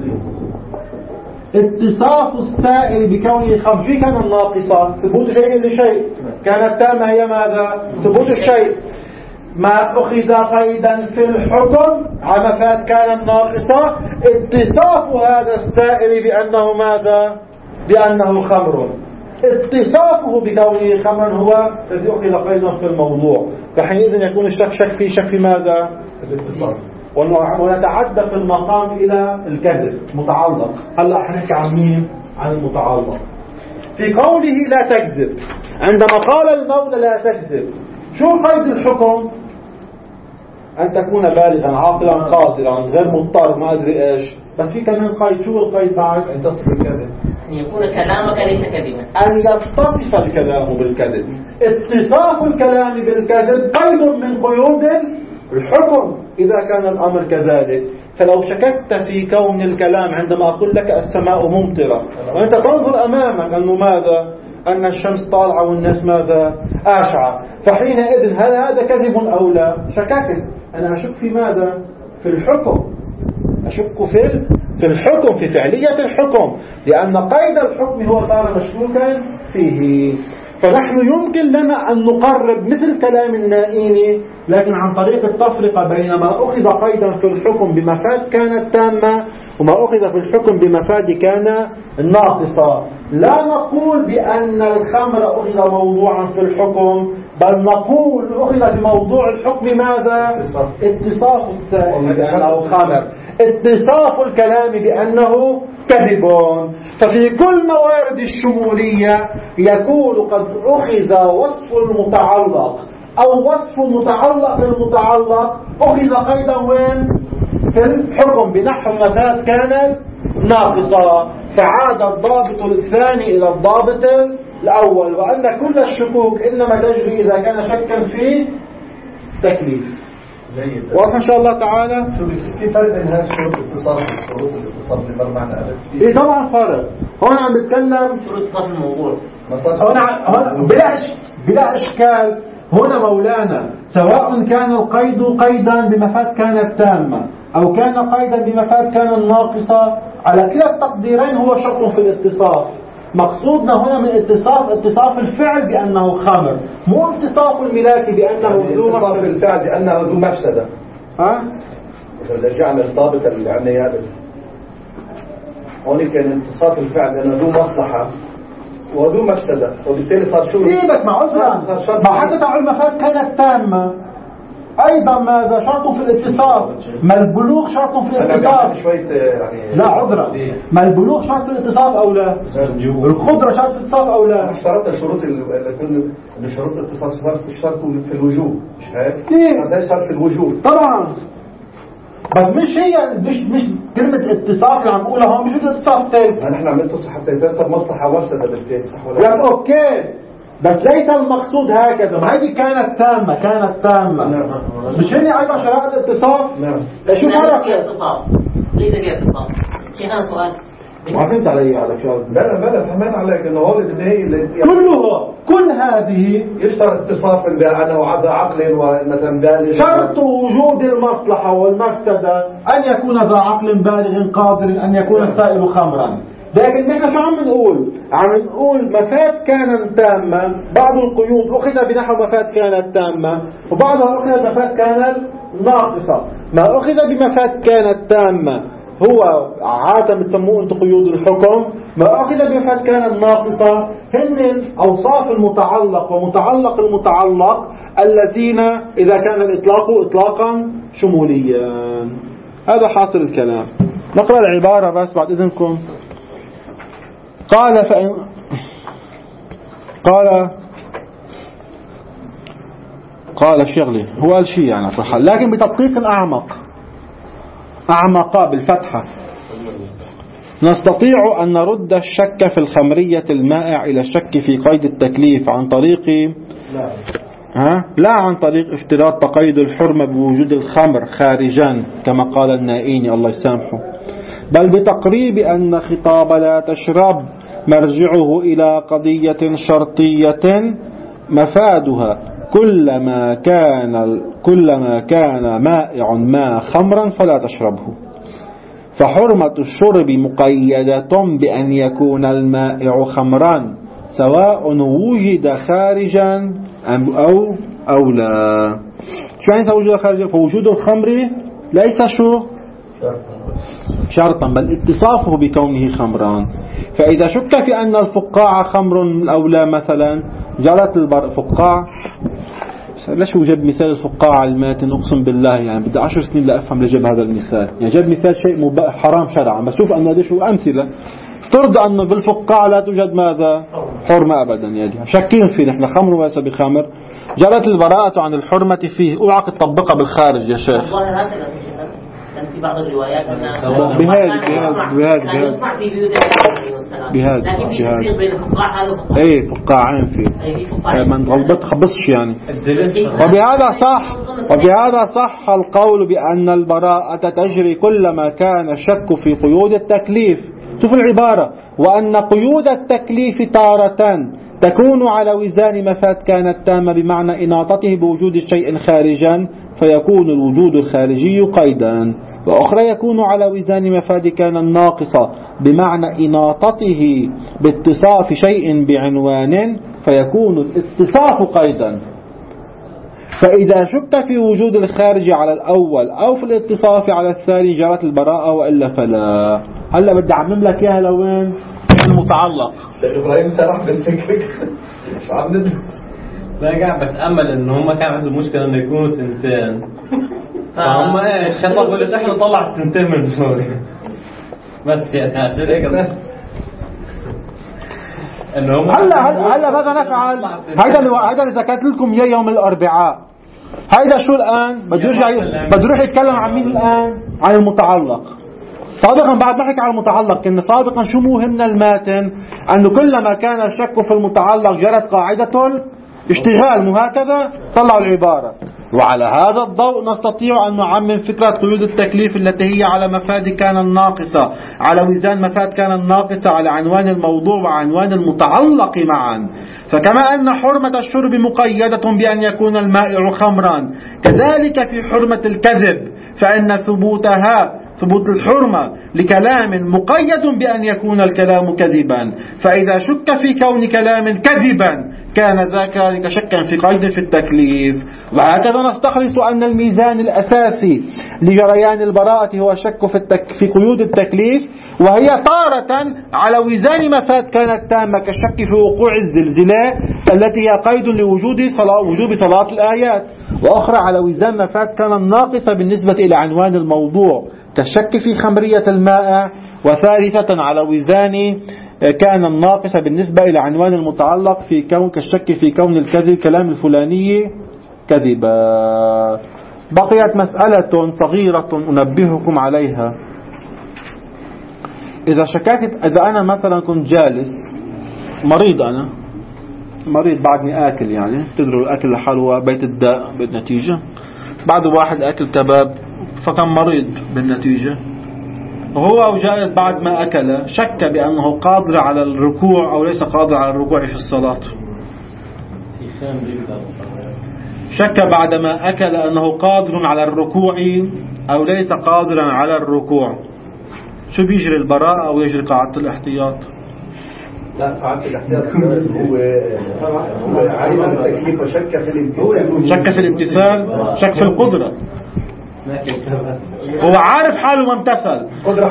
اتصاف السائل بكونه خمر. في كان ناقصة ثبوت شيء لشيء، كانت تامة هي ماذا؟ ثبوت الشيء. ما أخذ قيدا في الحكم على مفاد كانت ناقصة، اتصاف هذا السائل بأنه ماذا؟ بأنه خمر. اتصافه بكونه خمرا هو الذي أخذ قيدا في الموضوع. فحينئذ يكون الشك في ماذا؟ الاتصاف. ونتعدى في المقام إلى الكذب متعلق. هلأ حنحكي عن مين؟ عن المتعلق. في قوله لا تكذب، عندما قال المولى لا تكذب، شو قيد الحكم؟ أن تكون بالغا عاقلا قادرا غير مضطر ما أدري إيش. بس في كمان قيد، شو القيد بعد؟ أن تصف الكذب، أن يكون كلامك ليس كذبا، أن يتصف الكلام بالكذب. اتصاف الكلام بالكذب قيد من قيود الحكم إذا كان الأمر كذلك. فلو شككت في كون الكلام عندما أقول لك السماء ممطرة وأنت تنظر أمامك أنه ماذا؟ أن الشمس طالعة والناس ماذا؟ آشعة، فحينئذ هل هذا كذب أو لا؟ شككت. أنا أشك في ماذا؟ في الحكم، أشك في الحكم، في فعلية الحكم، لأن قيد الحكم هو صار مشكوكا فيه. فنحن يمكن لنا أن نقرب مثل كلام النائيني، لكن عن طريق التفرقة بين ما أخذ قيدا في الحكم بمفاد كانت تامة وما أخذ في الحكم بمفاد كان ناقصة. لا نقول بأن الخمر أخذ موضوعا في الحكم، بل نقول أخذ بموضوع الحكم ماذا؟ اتصاف السائل بأنه خمر، اتصاف الكلام بأنه كذب. ففي كل موارد الشمولية يكون قد أخذ وصف المتعلق أو وصف متعلق بالمتعلق أخذ قيدا وين؟ في الحكم بنحو مفاد كانت ناقصة، فعاد الضابط الثاني إلى الضابط الأول، وأن كل الشكوك إنما تجري إذا كان شكا في تكليف. واضح إن شاء الله تعالى. شو في فرق بين هذه شروط الاتصال وشروط الاتصال اللي بر معنى ألف؟ إيه طبعا فرق. هون عم بتكلم شروط اتصال الموضوع. هون بلا إشكال. هنا مولانا سواء كان القيد قيدا بمفاد كانت تامة أو كان قيدا بمفاد كان ناقصة، على كلا التقديرين هو شرط في الاتصاف. مقصودنا هنا من اتصاف الفعل بأنه خمر، مو اتصاف الملاك بأنه ذو اتصاف الفعل بأنه ذو مفسدة. ها؟ إذا جعل الضابط اللي عندنا هذا هون كان اتصاف الفعل بأنه ذو مصلحة وذو مفسدة، وبالتالي صار شو؟ إيبك مع عذرا ما حتى تعال المفاد كانت تامة أيضا ماذا شرط في الاتصاف؟ ما البلوغ شرط في الاتصاف؟ يعني لا عذرا، ما البلوغ شرط في الاتصاف أو لا؟ القدرة شرط في الاتصاف أو لا؟ اشترطنا الشروط اللي شروط الاتصاف اشترطوا في الوجوب، مش هيك؟ هذا شرط في الوجوب طبعا. بس مش هي مش كلمة اتصاف اللي عم نقولها هون، مش اتصاف ثالث. نحن عم نتصل حتى يترتب مصلحة ومفسدة بالتالي، صح ولا لا؟ اوكي، بس ليس المقصود هكذا. ما هذه كانت تامة. نعم. مش هني أيضا شرائط الاتصاف؟ نعم. شو فرق؟ ليس فيها اتصاف. شيخ أنا سؤال. ما فهمت علي على شو؟ بلا فهمان عليك انه هو النهائي كل هذه يشترط اتصاف بأنه عقل ومثلا بالغ. شرط وجود المصلحة والمفسدة أن يكون ذا عقل بالغ قادر أن يكون السائل خمرا. لكن نحن شو عم نقول؟ عم نقول مفاد كانت تامة، بعض القيود أخذ بنحو مفاد كانت تامة وبعضها أخذ بمفاد كانت ناقصة. ما أخذ بمفاد كانت تامة هو عادة بتسموه انتم قيود الحكم، ما أخذ بمفاد كانت ناقصة هن أوصاف المتعلق ومتعلق المتعلق الذين إذا كان الإطلاق إطلاقا شموليا. هذا حاصل الكلام. نقرأ العبارة بس بعد إذنكم. قال الشغلي هو قال شيء يعني صح، لكن بتدقيق أعمق بالفتحة. نستطيع أن نرد الشك في الخمرية المائع إلى الشك في قيد التكليف عن طريق لا عن طريق افتراض تقيد الحرمة بوجود الخمر خارجا كما قال النائيني الله يسامحه، بل بتقريب أن خطاب لا تشرب مرجعه إلى قضية شرطية مفادها كلما كان مائع ما خمرا فلا تشربه، فحرمة الشرب مقيدة بأن يكون المائع خمرا سواء وجد خارجا أو لا. شو يعني وجود خارجا؟ فوجود الخمر ليس شرطا بل اتصافه بكونه خمرا. فإذا شك في أن الفقاعة خمر أو لا مثلا جرت فقاع. ليش هو جاب مثال الفقاعة الماتن؟ أقسم بالله يعني بدي 10 سنين لأفهم لجاب هذا المثال. يعني جاب مثال شيء حرام شرعا، بس شوف أن هذا شو أمثلة. افترض أن بالفقاعة لا توجد ماذا؟ حرمة أبدا يا جماعة. شاكين فيه نحن خمر وليس بخمر، جرت البراءة عن الحرمة فيه. اوعك تطبقها بالخارج يا شيخ. في بعض الروايات بهذا لكن في تفريق بين الفقاع هذا وفقاع. اي فقاعين فيه من غلبت خبصش يعني. وبهذا صح القول بأن البراءة تجري كلما كان الشك في قيود التكليف. شوف العبارة: وأن قيود التكليف تارة تكون على وزان مفاد كانت تامة بمعنى إناطته بوجود شيء خارجا فيكون الوجود الخارجي قيدا، وأخرى يكون على وزان مفاد كان ناقصة بمعنى إناطته باتصاف شيء بعنوان فيكون الاتصاف قيدا. فإذا شك في وجود الخارج على الأول أو في الاتصاف على الثاني جرت البراءة وإلا فلا. هلا بدي أعمل لك إياها لوين؟ المتعلق. إبراهيم سرح بالفكرة. شو عم ندرس؟ لا قاعد بتأمل إنه هم كان عندهم مشكلة إنه يكونوا تنتين. فهم إيش شطبوا اللي إحنا نطلع التنتين من سوريا. بس يعني عشان هيك. هلا ماذا نفعل؟ هذا اللي ذكرت لكم اياه يوم الاربعاء. هيدا شو الان؟ بده يروح يتكلم عن مين الان؟ عن المتعلق. سابقا بعد ما حكي عن المتعلق كنا سابقا شو مهمنا الماتن؟ انه كلما كان الشك في المتعلق جرت قاعدة اشتغال، مو هكذا؟ طلعوا العبارة. وعلى هذا الضوء نستطيع أن نعمم فكرة قيود التكليف التي هي على مفاد كان الناقصة، على وزان مفاد كان الناقصة، على عنوان الموضوع وعنوان المتعلق معا. فكما أن حرمة الشرب مقيدة بأن يكون المائع خمرا، كذلك في حرمة الكذب، فإن ثبوت الحرمة لكلام مقيد بأن يكون الكلام كذبا. فإذا شك في كون كلام كذبا كان ذلك شكا في قيد في التكليف. وهكذا نستخلص أن الميزان الأساسي لجريان البراءة هو الشك في قيود التكليف، وهي تارة على وزان مفاد كانت تامة كالشك في وقوع الزلزلة التي هي قيد وجوب صلاة الآيات، وأخرى على وزان مفاد كان ناقصة بالنسبة إلى عنوان الموضوع كالشك في خمرية الماء، وثالثة على وزان كان الناقصة بالنسبة إلى عنوان المتعلق في كالشك في كون الكذب كلام الفلاني كذبا. بقيت مسألة صغيرة أنبهكم عليها. إذا أنا مثلا كنت جالس مريض، أنا مريض بعدني آكل، يعني تدروا الأكل لحاله بيت الداء بالنتيجة. بعد واحد أكل كباب فكان مريض بالنتيجة، وهو جالس بعد ما أكل شك بأنه قادر على الركوع أو ليس قادر على الركوع في الصلاة. شك بعد ما أكل أنه قادر على الركوع أو ليس قادرا على الركوع. شو بيجري البراءة أو يجري قاعدة الاحتياط؟ لا، قاعدة الاحتياط هو عارف التكليف وشك في الامتثال. شك في الامتثال، شك في القدرة. هو عارف حاله ما امتثل،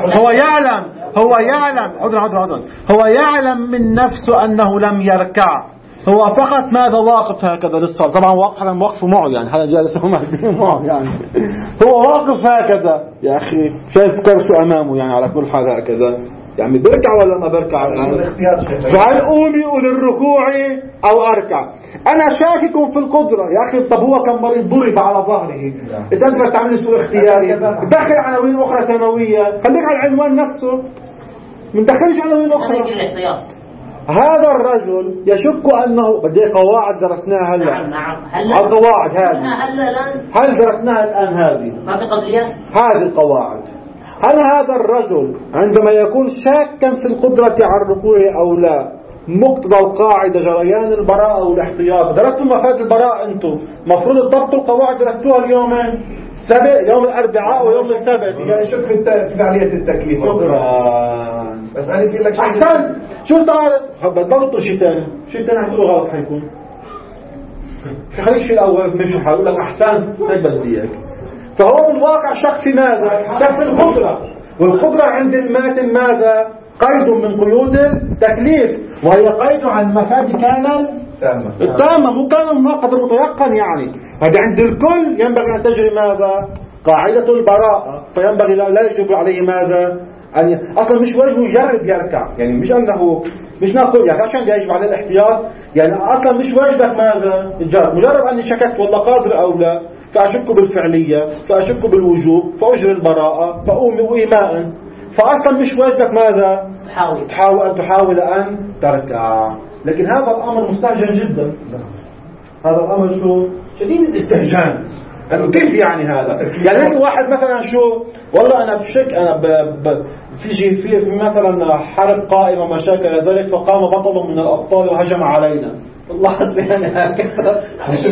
هو يعلم من نفسه أنه لم يركع، هو فقط ماذا واقف هكذا للصلاة. طبعا واقفه معه، يعني هذا جالس معه، يعني هو واقف هكذا. يا أخي شايف كرسه أمامه، يعني على كل حال هكذا، يعني بركع ولا ما بركع الآن؟ فهل أومئ للركوع أو أركع؟ أنا شاكك في القدرة. يا أخي طب هو كان مريض ضرب على ظهره، إذا أنت تعمل سوء اختياري دخل عناوين أخرى ثانوية، خليك على العنوان نفسه، من دخلش عناوين أخرى. هذا الرجل يشك أنه بدي قواعد درسناها هلا. نعم. القواعد هذه هل درسناها الآن؟ ما في قضية هذه القواعد. هل هذا الرجل عندما يكون شاكا في القدرة على الركوع أو لا، مقتضى القاعدة جريان البراءة والاحتياط؟ درستم مفاد البراءة أنتم، مفروض تضبطوا القواعد درستوها اليومين، يوم الأربعاء ويوم السبت. يشك في فعالية التكليف. شكرا. بس أنا في لك أحسن. شو تعرف بتضبطوا شيء ثاني هتقولوا غلط حيكون. خليك في الأول مش هقول لك أحسن هيك بدي إياك. فهو بالواقع شك في ماذا؟ شك في القدرة، والقدرة عند الماتن ماذا؟ قيد من قيود التكليف، وهي قيد عن مفاد كان التامة، مو كان الناقض المتيقن. يعني هذا عند الكل ينبغي أن تجري ماذا؟ قاعدة البراءة، فينبغي لا يجب عليه ماذا؟ أصلا مش واجب يجرب يركع، يعني مش أنه مش نقول يعني عشان يجب على الاحتياط، يعني أصلا مش واجبك ماذا؟ الجرب. مجرد أني شككت والله قادر أو لا، فأشك بالفعلية، فأشك بالوجوب، فأجري البراءة، فأؤمن إيماء. فأصلا مش واجبك ماذا؟ تحاول أن تركع. لكن هذا الأمر مستهجن جدا. هذا الأمر شو؟ شديد الاستهجان. كيف يعني هذا؟ يعني واحد مثلا شو والله أنا بشك أنا في مثلا حرب قائمة مشاكل ذلك، فقام بطل من الأبطال وهجم علينا. الله يعني هكذا.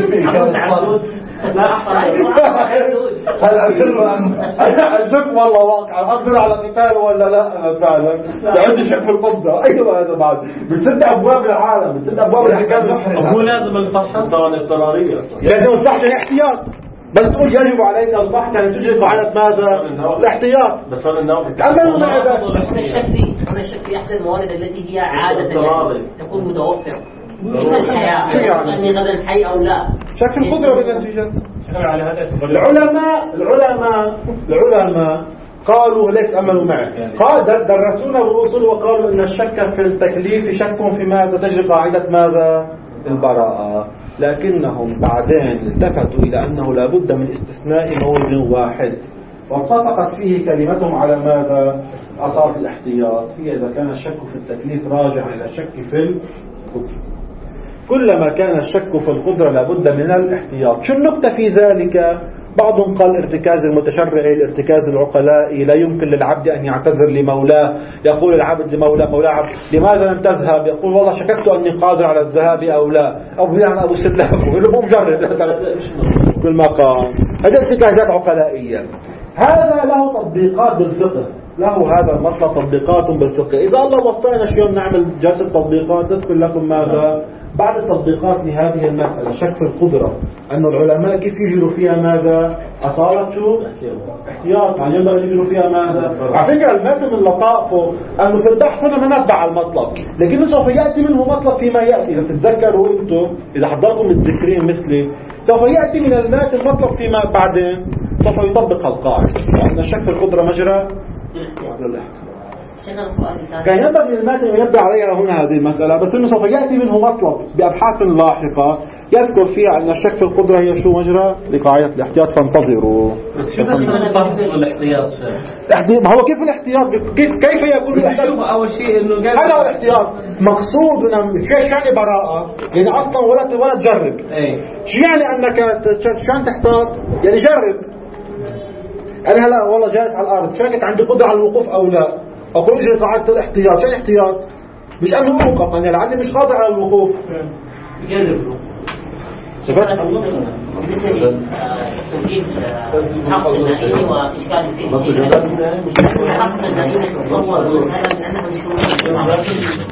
هل أشك والله واقع أقدر على قتال ولا لا؟ فعلا عندي شك في القدرة. أيوة هذا بعد بتسد أبواب العالم، بتسد أبواب الحكام. هو لازم الفحص الاضطرارية، لازم الفحص الاحتياط. بس تقول يجب عليك البحث، يعني تجري قاعدة ماذا؟ الاحتياط. بس هذا النوع الشك في أحد الموارد التي هي عادة تكون متوفرة. أني غدا حي أو لا. شك القدرة بالنتيجة. العلماء قالوا ليك تأملوا معي، قال درسونا الرسل وقالوا إن الشك في التكليف شك في ماذا؟ تجري قاعدة ماذا؟ البراءة. لكنهم بعدين التفتوا إلى أنه لا بد من استثناء مورد واحد، واتفقت فيه كلمتهم على ماذا؟ أصارة الاحتياط، هي إذا كان الشك في التكليف راجع إلى الشك في القدرة. كلما كان الشك في القدرة لابد من الاحتياط. شو النقطة في ذلك؟ بعضهم قال ارتكاز المتشرعي، الارتكاز العقلائي، لا يمكن للعبد أن يعتذر لمولاه. يقول العبد لمولاه: مولاه عبد لماذا لم تذهب؟ يقول: والله شككت أني قادر على الذهاب أو لا، أو يعني أبو سلام يقول له: مجرد في المقام. هذه ارتكازات عقلائية. هذا له تطبيقات بالفقه، له هذا المطلب تطبيقات بالفقه. إذا الله وفقنا اليوم نعمل جلسة تطبيقات نذكر لكم ماذا بعد التطبيقات لهذه المسألة. شك في القدرة، أن العلماء كيف يجروا فيها ماذا؟ أصالة شو؟ احتياط. يعني ينبغي يجروا فيها ماذا؟ على فكرة المادة من لطائفه أنه في البحث هنا ما نتبع المطلب، لكنه سوف يأتي منه مطلب فيما يأتي. إذا تتذكروا أنتم، إذا حضرتم الذكرين مثلي، سوف يأتي من المادة المطلب فيما بعدين سوف يطبق القاعدة، لأن الشك في القدرة مجرى للاحتياط. كان ينبغي للماتن أن ينبه عليها هنا هذه المسألة، بس إنه سوف يأتي منه مطلب بأبحاث لاحقة يذكر فيها أن الشك في القدرة هي شو؟ مجرى لقاعدة الاحتياط. فانتظروا. شو الاحتياط؟ ما هو كيف الاحتياط؟ كيف يكون الاحتياط؟ أول شيء إنه هذا هو الاحتياط. مقصودنا شو يعني براءة؟ يعني أصلا ولا تجرب. شو يعني أنك شان تحتاط؟ يعني جرب. أنا هلا والله جالس على الأرض، شاكك عندي قدرة على الوقوف أو لا، أقول اجري قاعدة الاحتياط. شو الاحتياط؟ مش أنه موقف، أنا لعلي مش قادر على الوقوف. جرب. شفت؟ توجيه حق النائم وإشكال السياسي. حق النائم يتصور مسألة من أنه مشروع